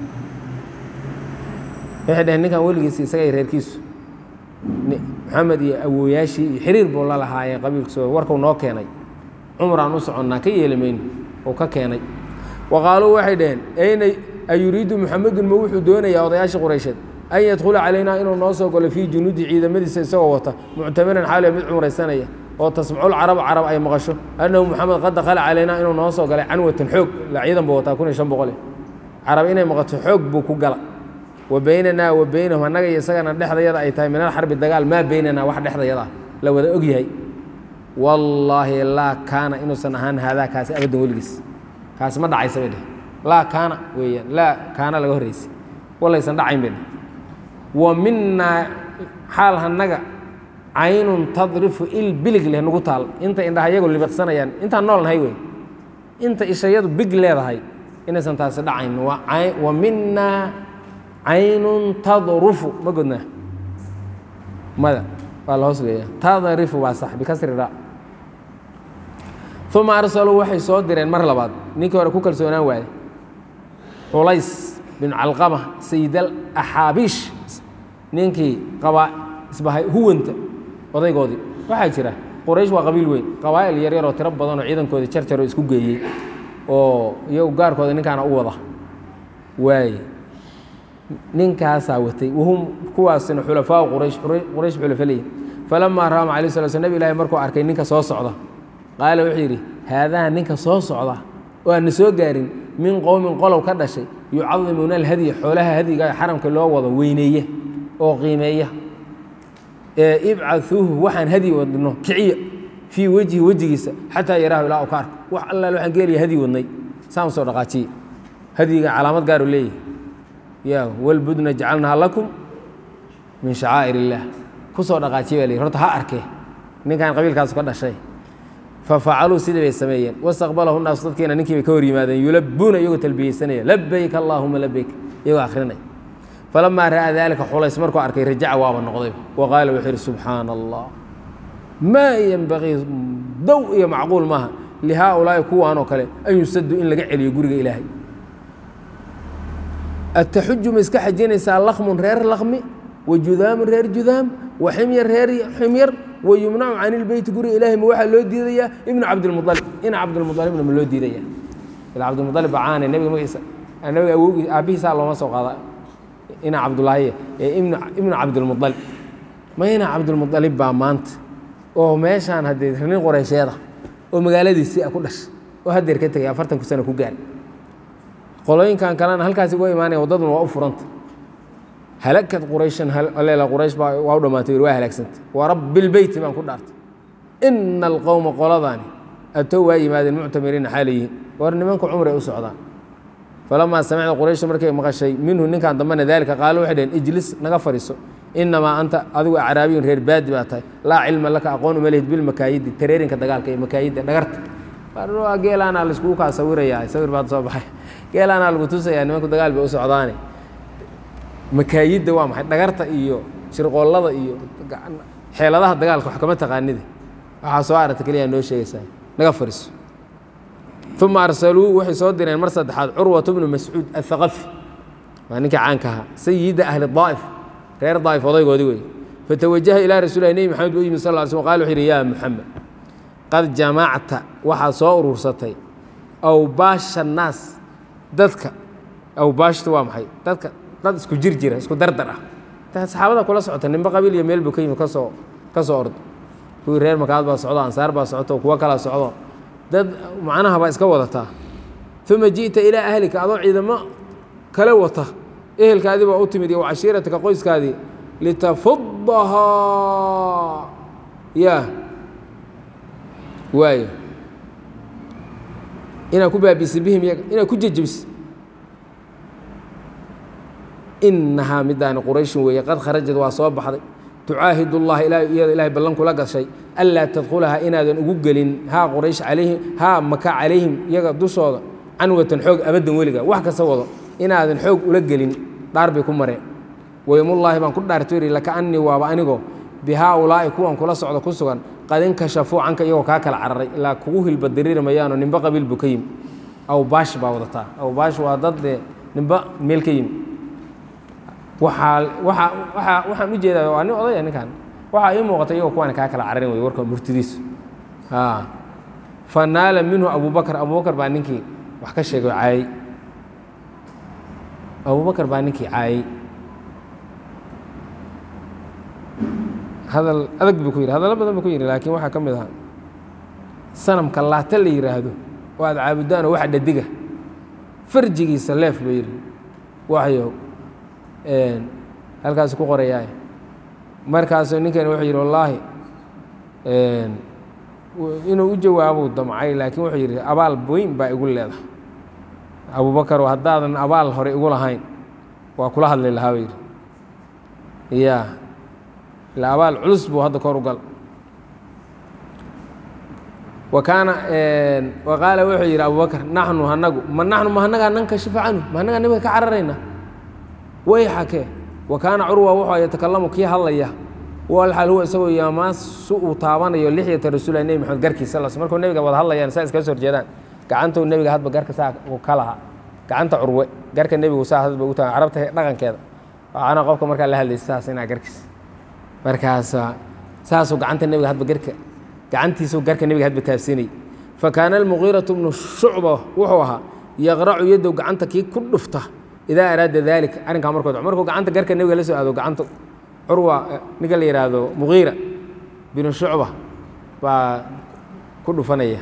waxay dhaheen ninkan weligiisa isagay reerkiisu maxamed iyo awooyaashii iyo xiriir buu la lahaayeen qabiilkiiso warkuu noo keenay cumraan u soconnaa ka yeeli mayno uu ka keenay wa qaaluu waxay dhaheen ayna ayuriidu muxamedun ma wuxuu doonayaa odayaashii quraysheed an yadkhula calaynaa inuu noo soo galo fii junuudi ciidamadiisa isagoo wata muctamiran xaaliya mid cumraysanaya oo tasmacul carab ay maqasho annahu moxamed qad dakhala calaynaa inuu noo soo galay canwatan xoog la ciidan buu wataa kun iyo shan boqole carab inay maqato xoog buu ku gala wa baynanaa wa baynahum annaga iyo isagana dhexdayada ay tahay min alxarbi dagaal maa baynanaa wax dhexdayada la wada og yahay wallaahi laa kaana inuusan ahaan haadaa kaasi abadan weligiis kaasi ma dhacaysa bay dheh laa kaana weeyaan laa kaana laga horraysay walaysan dhacayn bay dheh wa minaa xaal hanaga caynun tadrifu il bilig leh nagu taal inta indhaha iyagu libiqsanayaan intaan nool nahay wey inta ishayadu big leedahay inaysan taasi dhacayn wa minaa caynun tadrufu ma godnaa mada waa la hoos geeya tadrifu waa sax bikasri ra uma arsaluu waxay soo direen mar labaad ninkii hore ku kalsoonaan waaye xulays bin calqama sayidal axaabiish ninkii qabaa isbahay huwanta odaygoodii waxaa jira quraysh waa qabiil weyn qabaa'il yaryar oo tiro badan oo ciidankoodii jarjaroo isku geeyey oo iyagu gaarkooda ninkaana u wada waaye ninkaasaa watay wahum kuwaasina xulafaau quraysh xulafa leeyihin falamaa raama alay sala sl nabig ilaahi markuu arkay ninka soo socda qaala wuxuu yidhi haadaa ninka soo socda oo aan na soo gaarin min qowmin qolow ka dhashay yucadimuuna alhadya xoolaha hadyiga xaramka loo wado weyneeya oo qiimeeya ibcaثuuhu waxaan hadyi wadno kiciya fii wejhi wejigiisa xataa yaraahu ilaa u ka arko wax allaal waxaan geelaya hadyi wadnay saan soo dhaqaajiye hadyiga calaamad gaaru leeyahay ya walbudna jacalnaha lakum min shacaa'ir illaah ku soo dhaqaajiye baa la yidhi horta ha arkee ninkan qabiilkaasu ka dhashay fafacaluu sidii bay sameeyeen wastaqbalahu naas dadkiina ninkii bay ka hor yimaadeen yulabuuna iyagoo talbiyeysanaya labayk allaahuma labayk iyagoo akhrinaya فلما رأى ذلك حليس مركو أركي رجع وابا النقضيب وقال وحير سبحان الله ما ينبغي ضوء معقول معها لهؤلاء كوانو كله أن يسدوا إن لقع لي يقول إلهي التحج مسك حجين يسال لخم رير لخمي وجذام رير جذام وحمير رير حمير ويمنع عن البيت يقول إلهي موحى لو ديديا ابن عبد المطلب إن عبد المطلب من لو ديديا عبد المطلب عانى النبي موسى النبي أبيه سال الله ما سوق هذا إن عبد الله ابن عبد المطلب ما هنا عبد المطلب بامانت oo meeshaan hadii nin qoreysheeda oo magaaladiisii ku dhash oo hadeer ka tagay 40 sano ku gaar qolooyinkan kalena halkaas ugu iimaanay wadaduna waa u furanta halakad qurayshan hal quraysh baa u dhamaatay waa halagsantay wa rabbil bayt baan ku dhaartay innal qawma qoladani ataw waa yimaadeen mu'tamiriin xaaliyin war nimanku umre u socdaan falama sami'na quraysh markay maqashay minhu ninkan damana dalika qaalo waxay ijlis naga fariiso إنما أنت أذو أعرابي غير باد باتاي لا علم لك أقون مليت بالمكايد تريرين كدقال كي مكايد دقرت فارو قال أنا الاسكوكا صور يا صور بعد صباح قال أنا القطوس يعني ما كنت قال بأوس عضاني مكايد دوام حد دقرت إيو شرق الله إيو حيل الله دقال حكمتها قاندي وحصوارة كليا نو شيء ساي نغفرس ثم أرسلوه وحي صدر المرصد حاد عروة بن مسعود الثقفي يعني كعنكها سيد أهل الطائف غير ضعيف وضيق ودوي فتوجه إلى رسول الله محمد صلى الله عليه وسلم وقال يا محمد قد جمعت وحصور رصتي أو باش الناس دتك أو باش توام حي دتك دت اسكو جرجرة اسكو دردرة صحابة كل صعود النبي قبيل يميل بكيم كسو أرض هو غير مكان بصعود أنصار بصعود وكلا صعود دد معناها بس كوضتها ثم جئت إلى أهلك أضع إذا ما كلوته إيه الكاذب أوتمدي وعشيرتك قويس كاذي لتفضها يا واي إنا كوبا بسبهم إنا كوججبس إنها مدان قريش وهي قد خرجت وصوب بحضي تعاهد الله إلهي بلنك لك شيء ألا تدخلها إنا ذن أقول ها قريش عليهم ها مكا عليهم يقضوا صودا عنوة حوق أبدا ولقا وحكا صودا إنا ذن حوق ولقلين داربي كمرة ويم الله بان كل دارتوري لك أني وابانيغو بهؤلاء كوان كلا صعدا كسوغان قد انكشفوا عنك يو كاكل عرري لا كوه البدرير ميانو نبقى بالبكيم أو باش باودتا أو باش وضد نبقى ملكيم waxaan u jeedaa waa nin oday ninkan waxa ay muuqatay oo kuwan ka kala cararin way warka murtidiis fanaala minhu Abu Bakar baa ninkii wax ka sheegay caay Abu Bakar baa ninkii caay hadal adag buu ku yiri hadal badan buu ku yiri laakiin waxa kamid ah sanamka laata la yiraahdo waad caabudaan waxa dhadiga farjigiisa leef buu yiri waxyo halkaas ku qorayaa markaas ninkan wuxuu yiri wallahi inuu u jawaabo damcay laakiin wuxuu yiri abaal weyn baa igu leedahay Abu Bakar hadaadan abaal hore igu lahayn waa kula hadlay lahaa yiri la abaal culus buu hadda kor u gal وقال wuxuu yiri Abu Bakar nahnu hanagu ma hanaga nanka shifacanu ma hanaga nabiga ka cararayna ويحكى وكان عروة وحى يتكلم كي هلا والحال هو يسوي يا ماس سوء طابان يلحية الرسول النبي محمد قركي صلى الله عليه وسلم مركو النبي قبل هلا يعني سايس كسر جدان كعنته النبي هاد بقرك ساق وكلها كعنته عروة قرك النبي وساق هاد بقوتها عربته رقم كذا أنا قفكم مركا لها اللي ساسنا قركس مركا ساس وقعنت النبي هاد بقرك كعنتي سوق قرك النبي هاد بتافسيني فكان المغيرة بن الشعبة وحوها يغرع يده وقعنتك كل رفته إذا أراد ذلك أنا كامركو عمركو قعنت قرك النبي لسه هذا قعنت عروة نقل يرادو مغيرة بن الشعبة وكل فنية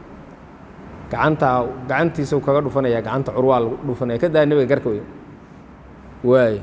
قعنتي سو كغدو فنية قعنت عروة دو فنية كذا النبي قركو واي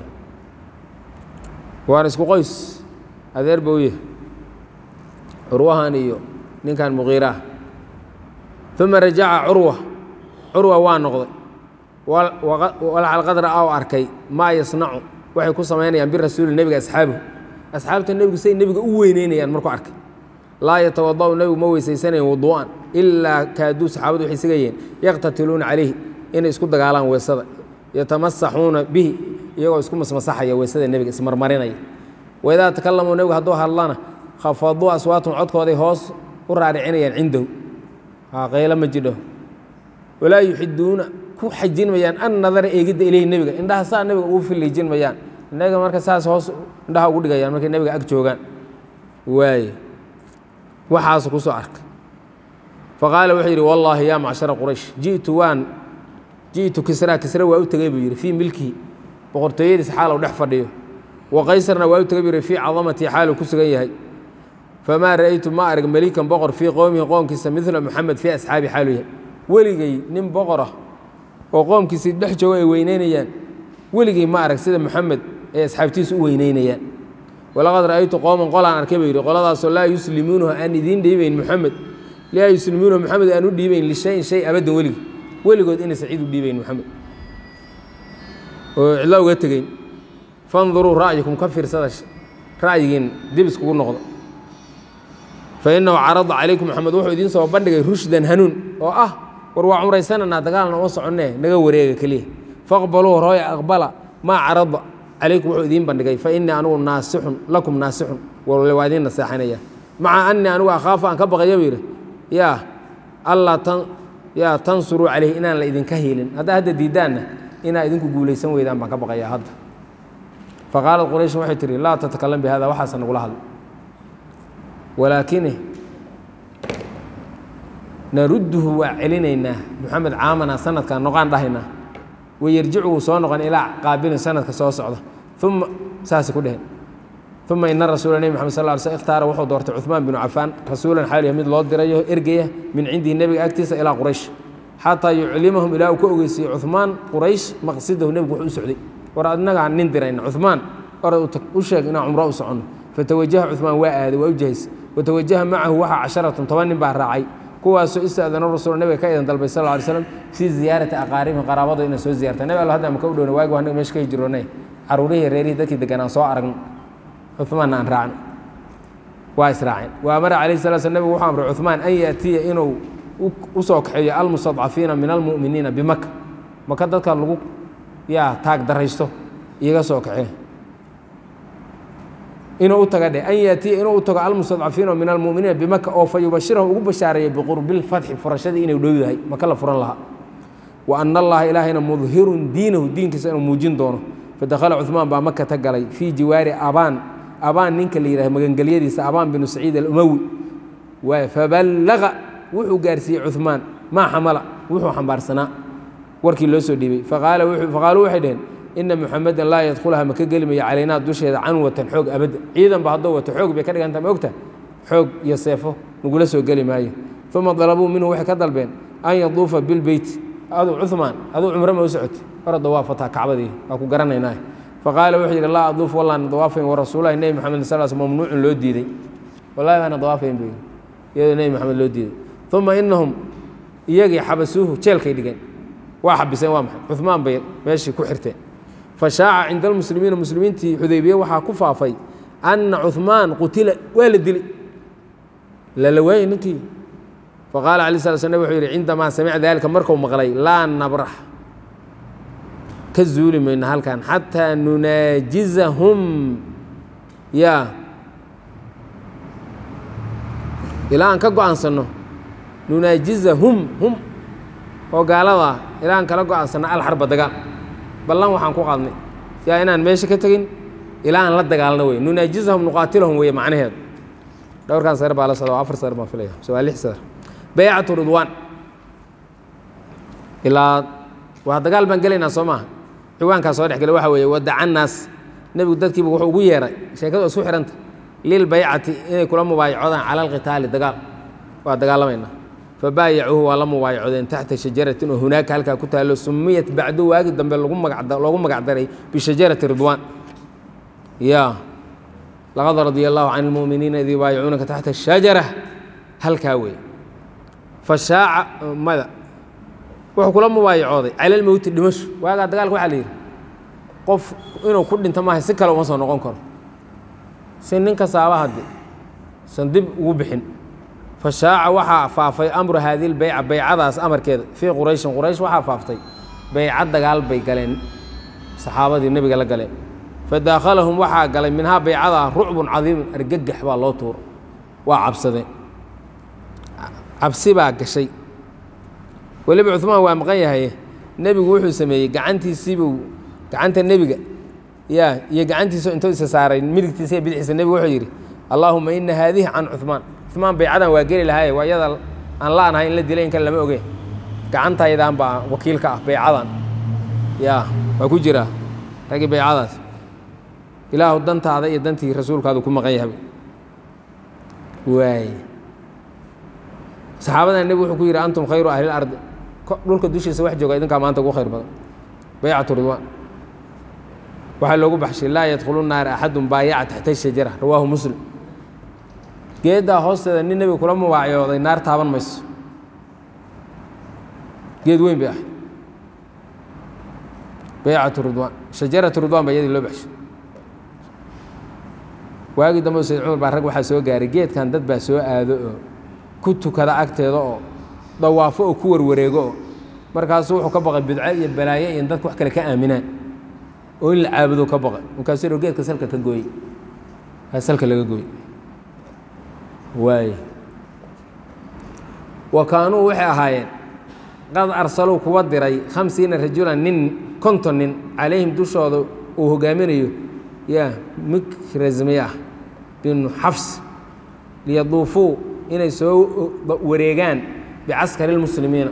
وارسكو قيس أذير بويه عروة هانيو نين كان مغيرة ثم رجع عروة وان نقضي ولعل قدر أو أركي ما يصنع وحي كو سمينيان بالرسول النبي أصحابة النبي سي النبي وينين يعني مركو أركي لا يتوضأ النبي موي سيسنين وضوءا إلا كادو صحابته وحي سيجين يقتتلون عليه إن يسكت دقالان ويصدق يتمسحون به iyagoo isku masmasaxaya weysada nebiga ismarmarinaya waidaa takalamuu nebigu hadduu hadlana khafaduu aswaatun codkooday hoos u raaricinayaan cindahu qaylo ma jidho walaa yuxiduuna ku xajin mayaan an nadara eegidda ilayhi nebiga indhaha saa nebiga ugu filiijin mayaan inaga marka saas hoos indhaha ugu dhigayaan markay nebiga ag joogaan waaye waxaasu ku soo arkay faqaala wuxuu yidhi wallaahi yaa macshara quraysh ji'tu kisra waa u tegey buu yidhi fii milkihi boqortooyadiisa xaal u dhex fadhiyo wa qaysarna waa u tegey buu yidhi fii cadamatii xaaluu ku sugan yahay famaa ra'aytu ma arag melikan boqor fii qowmihi qoomkiisa midla moxamed fii asxaabi xaaluu yahay weligay nin boqor ah oo qoomkiisii dhex joogo ay weyneynayaan weligay ma arag sida moxamed ay asxaabtiisu u weyneynayaan walaqad ra'aytu qowman qolaan arkay buu yidhi qoladaasoo laa yuslimuunahu aan idiin dhiibayn moxamed laa yuslimuunahu moxamed aan u dhiibayn lishayin shay abaddan weligood inaysan cid u dhiibayn moxamed oo cidlo uga tegeyn fanduruu ra'yikum ka fiirsada ra'yigiin dib iskugu noqdo fa innahu carada calaykum moxamed wuxuu idiin soo bandhigay rushdan hanuun oo ah war waa cumraysananaa dagaalna oo soconnee naga wareega keliya faqbaluu hooya aqbala maa carada calaykum wuxuu idiin bandhigay fa innii anugu naasixun lakum naasixun warle waa idiin naseexanaya maca annii anigu akhaafu aan ka baqaya buu yidhi yaa tansuruu calayhi inaan la idinka hiilin haddaa hadda diiddaanna inaa idinku guulaysan weydaan baan ka baqayaa hadda faqaalat qurayshin waxay tihi laa tatakalam bi hada waxaasa nagula hadlo walaakine narudduhu waa celinaynaa moxamed caamana sanadkan noqaan dhahaynaa wayarjicu wuu soo noqon ilaa qaabilin sanadka soo socda uma saasay ku dheheen uma ina rasuula nebi moxamed sal ly slm ikhtaara wuxuu doortay cuثmaan binu cafaan rasuulan xaaliya mid loo dirayo ergaya min cindihi nebiga agtiisa ilaa quraysh xataa yuclimahum ilaa uu ka ogeysiiyey cuثmaan quraysh maqsidahu nebigu wuxuu u socday war adnagaan nin dirayna cuثmaan orad u sheeg inaan cumro u soconno fatawajaha cuثmaan waa aaday waa u jahaysay watawajaha macahu waxaa casharatun 10 nin baa raacay kuwaasoo ista'dana rasuul nebiga ka idan dalbay sal ly slam fii ziyaarati aqaaribihim qaraabada inay soo ziyarta nebi alla hadda maka u dhowna waagi anaga meesha ka hijroonay caruurihii reerihii dadkii deganaan soo aragno cuثmaanna aan raacno waa israaceen wa amara calayhi salaa slam nebigu wuxuu amray cuثmaan an yaatiya inuu u soo kaxeeyo almustadcafiina min almu'miniina bimaka maka dadka lagu taag daraysto iyaga soo kaxee inuu u taga dheh an yaatiya inuu u tago almustadcafiina min almu'miniina bimaka oo fa yubashirahum ugu bashaareeya biqurbilfatxi furashadii inuu dhow yahay maka la furan lahaa wa ana allaha ilaahayna mudhirun diinahu diinkiisa inuu muujin doono fadakhala cuثmaan baa maka ta galay fii jiwaari abaan ninka la yidhahdo magangelyadiisa abaan binu saciid alumawi faballaqa wuxuu gaarsiiyey cuثmaan maa xamala wuxuu xambaarsanaa warkii loo soo dhiibay faqaaluu waxay dhaheen ina muxamedan laa yadkhulaha maka geli mayo calaynaa dusheeda canwatan xoog abadda ciidanba hadduu wato xoog bay ka dhiganta ma ogta xoog iyo seefo nagula soo geli maayo uma dalabuu minhu waxay ka dalbeen an yaduufa bilbeyti aduu cuثmaan aduu cumro ma u socoti hora dawaafataa kacbadii waa ku garanaynaa faqaala wuxuu yidhi laa aduuf wallaana dawaafayn warasuulahi nebi moxamed sal sl mamnuucun loo diiday wallahi baana dawaafayn buu yidhi iyadoo nebi moxamed loo diiday uma inahum iyagii xabasuuhu jeelkay dhigeen waa xabiseen waa maxay cuثmaan bay meeshii ku xirteen fashaaca cinda almuslimiina muslimiintii xudaybiye waxaa ku faafay anna cuثmaan qutila waa la dilay lala waayey ninkii faqaala alay sala sl nabig wuxuu yidhi cindamaa samica dalika marku maqlay laa nabrax ka zuuli mayno halkan xataa nunaajizahum ilaa aan ka go-aansanno nunaajizahum oo gaalada ilaa aan kala go-aansanno alxarba dagaal ballan waxaan ku qaadnay inaan meesha ka tegin ilaa aan la dagaalno wey nunaajizahum nuqaatilahum weeye macnaheedu dhowrkan sar baa la socda 4 sar baan filaya waa 6 sar baycatu ridwaan ilaa waa dagaal baan gelaynaa soo maaha ciwaankaa soo dhex gala waxa weeye wadaca naas nebigu dadkiiba wuxuu ugu yeeray sheekadu isku xidhanta lilbaycati inay kula mubaayacodaan cala alqitaali dagaal waa dagaalamaynaa fabaayacuuhu waa la mubaayacodeen taxta shajaratin oo hunaaka halkaa ku taallo sumiyat bacdu waagi dambe loogu magacdaray bishajarati ridwaan laqad radia allahu can almu'miniina id yubaayicuunaka taxta ashajara halkaa weeye fashaaca mada wuxuu kula mubaayacooday cala almowti dhimasho waagaa dagaalka waxaa la yidhi qof inuu ku dhinto maaha si kale uma soo noqon karo si nin kastaaba hadde san dib ugu bixin fashaaca waxaa faafay amru haadihi lbayca baycadaas amarkeeda fii qurayshin quraysh waxaa faaftay bayca dagaal bay galeen saxaabadii nebiga la galeen fadaakhalahum waxaa galay minhaa baycada rucbun cadiimun argagax baa loo tuuro waa cabsadeen cabsi baa gashay weliba cuثmaan waa maqan yahay nebigu wuxuu sameeyey gacantiisiibuu gacanta nebiga ya iyo gacantiisa intuu isa saaray midigtiisa iyo bidixdiisa nebigu wuxuu yidhi allaahuma ina haadihi can cuثmaan cuثmaan baycadan waa geli lahaye waa iyada aan la'nahay in la dilay in kale lama oge gacantaydan baa wakiilka ah baycadan ya waa ku jira raggii baycadaas ilaahu dantaada iyo dantii rasuulkaadu ku maqan yahay waay saxaabadan nebigu wuxuu ku yidhi antum khayru ahli اlardi dhulka dushiisa wax jooga idinkaa maanta ugu khayr badan baycatu ridwaan waxaa loogu baxshay laa yadkhulu naara axadun baayaca taxta shajara rawaahu muslim geeddaa hoosteeda nin nebiga kula mubaaciyooday naar taaban mayso geed weyn bay ah baycatu ridwaan shajaratu ridwaan baa iyadii loo baxshay waagii dambe sayd cumar baa rag waxaa soo gaaray geedkan dad baa soo aado oo ku tukada agteeda oo dawaafo oo ku warwareego oo markaasu wuxuu ka baqay bidco iyo balaayo iyo in dadku wax kale ka aaminaan oo in la caabudo ka baqay markaasuu yidhi geedka salka ka gooyey salka laga gooyey waay wa kaanuu waxay ahaayeen qad arsaluu kuwa diray 50 rajulan nin 50 nin calayhim dushooda uu hogaaminayo ya mikrazmiyah bin xafs liyaduufuu inay soo wareegaan bicaskari lmuslimiina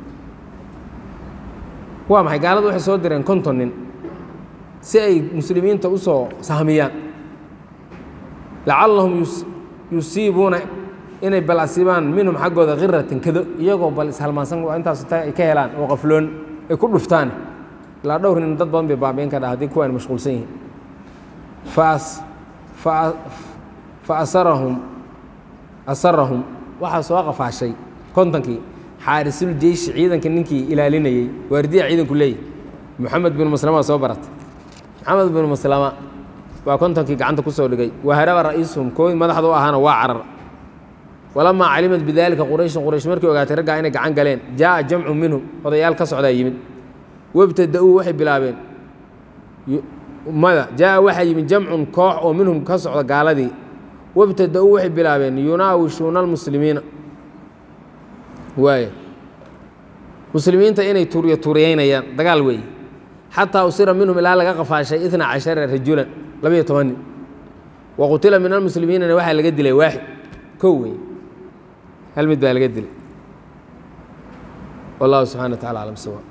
waa maxay gaaladu waxay soo direen 50 nin si ay muslimiinta u soo sahmiyaan lacallahum yusiibuuna inay bal asiibaan minhum xaggooda khiratan kado iyagoo bal ishalmaansan intaas ay ka helaan oo qafloon ay ku dhuftaan ilaa dhowr nin dad badan bay baabiin ka dhaha haddii kuwaan mashquulsan yihiin asarahum waxaa soo qafaashay kontonkii xaarisul jeyshi ciidanka ninkii ilaalinayey waardiya ciidanku leeyahy moxamed bin maslama soo baratay moxamed bin maslama baa kontonkii gacanta ku soo dhigay waharaba ra'iisuhum kooy madaxda u ahaana waa carar walamaa calimad bidaalika qurayshun quraysh markii ogaatay raggaa inay gacan galeen jaa'a jamcu minhum odayaal ka socdaa yimid wabtada'uu waxay bilaabeen jaa'a waxaa yimid jamcun koox oo minhum ka socda gaaladii wabtada'uu waxay bilaabeen yunaawishuuna almuslimiina waay muslimiinta inay tuuriyeynayaan dagaal weeye xataa usira minhum ilaa laga qafaashay 12 rajulan 12 nin waqutila min almuslimiinana waxaa laga dilay waaxid kow wey hal mid baa laga dilay wallahu subxana wa tacala aclam sawa